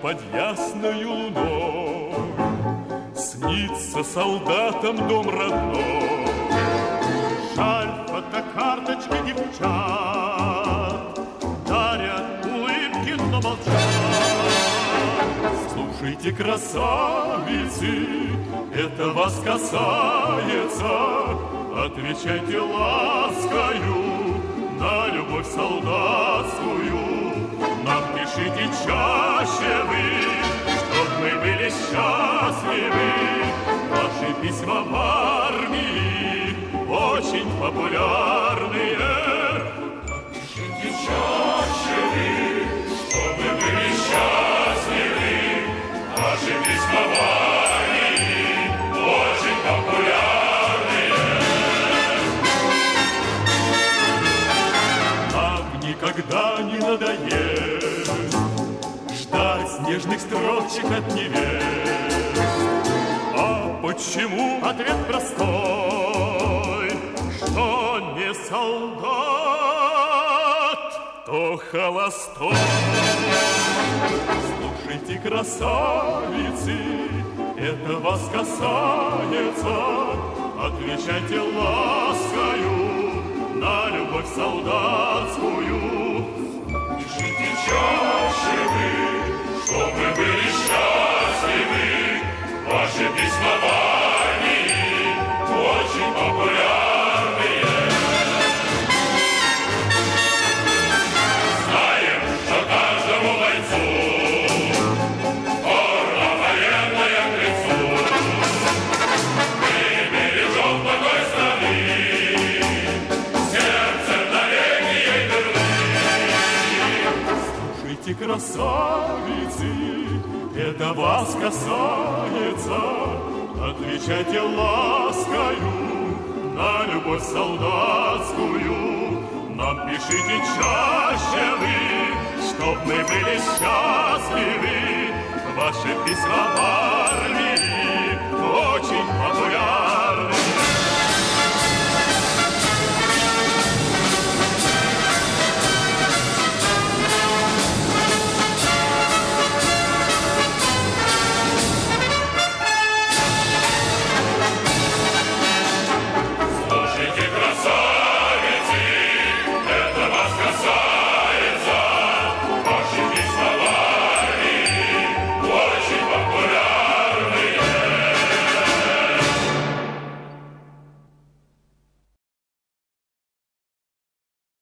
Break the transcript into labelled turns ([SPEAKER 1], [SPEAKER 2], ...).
[SPEAKER 1] под ясною луной снится солдатам дом родной. Жаль, фотокарточки девчат дарят улыбки, но молчат. Слушайте, красавицы, это вас касается. Отвечайте ласкою на любовь солдатскую. Нам пишите чаще вы, чтоб мы были счастливы. Ваши письма в армии очень популярные. Нам пишите чаще вы, чтоб мы были счастливы. Ваши письма в армии очень популярные. Нам никогда не надоест ждать нежных строчек от невест. А почему? Ответ простой, что не солдат, то холостой. Слушайте, красавицы, это вас касается. Отвечайте ласкою на любовь солдатскую. Пишите чаще вы, чтоб мы были счастливы. Ваши письма в армии очень популярные. Знаем, что каждому бойцу форма военная к лицу. Мы бережем покой страны, сердцем навеки ей верны. Слушайте, красавицы, это вас касается. Отвечайте ласкою на любовь солдатскую. Нам пишите чаще вы, чтоб мы были счастливы. Ваши письма в армии